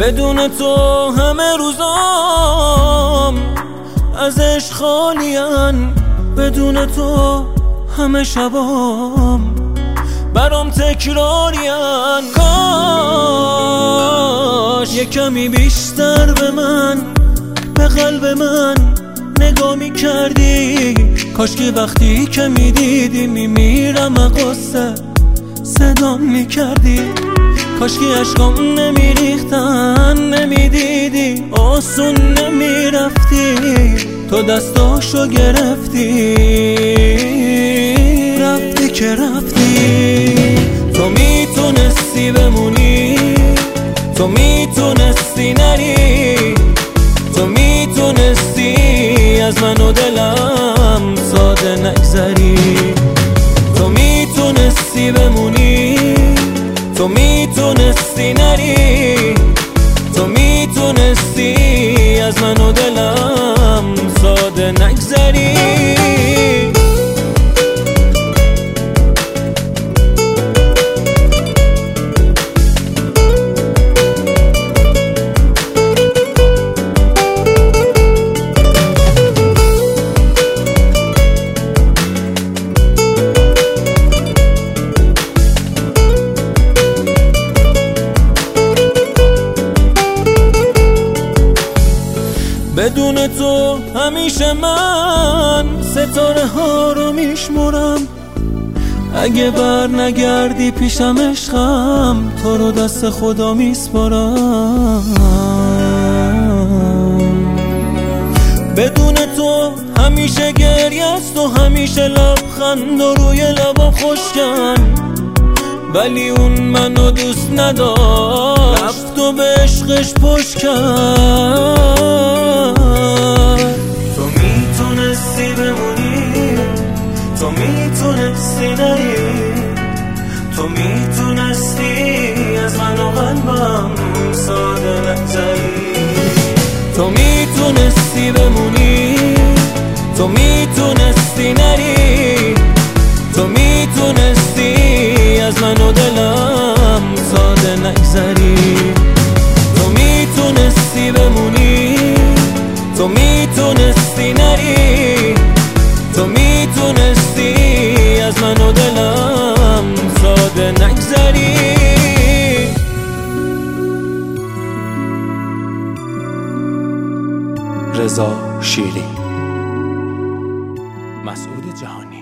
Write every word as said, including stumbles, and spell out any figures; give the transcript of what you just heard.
بدون تو همه روزام از عشق خالین، بدون تو همه شبام برام تکرارین. کاش یه کمی بیشتر به من، به قلب من نگاه می کردی. کاش که وقتی که می دیدی می میرم قصه صدام می کردی. کاش که عشقام نمی ریختن نمی دیدی، آسون نمی رفتی، تو دستاشو گرفتی رفتی که رفتی. تو میتونستی بمونی، تو میتونستی نری، تو میتونستی از من و دلم ساده نگذری. تو میتونستی بمونی، تو میتونستی نری، تو میتونستی از من و دلم ساده نگذری. بدون تو همیشه من ستاره ها رو میشمرم. اگه بر نگردی پیشم عشقم، تو رو دست خدا میسپارم. بدون تو همیشه گریه است و همیشه لبخند و روی لبا خشکن، ولی اون منو دوست نداشت، رفت و به عشقش پشت کرد. تو میتونستی بمونی، تو میتونستی نری، تو میتونستی از من و قلبم ساده نگذری. تو میتونستی بمونی، تو میتونستی نری، تو میتونستی از من و دلم ساده نگذری. تو میتونستی بمونی، تو میتونستی نری، تو میتونستی از من و دلم ساده نگذری. رضا شیری، مسعود جهانی.